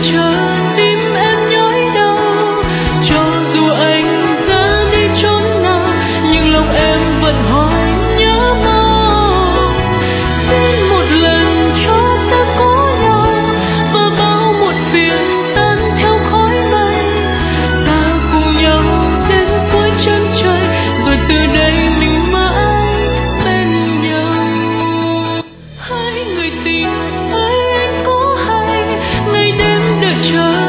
chờ tim em nhói đau. Cho dù anh ra đi chốn nào, nhưng lòng em vẫn hỏi nhớ mong. Xin một lần cho ta có nhau, và bao muộn phiền tan theo khói mây. Ta cùng nhau đến cuối chân trời, rồi từ đây mình mãi bên nhau. Hỡi người tình ơi, anh có hay ngày đêm đợi chờ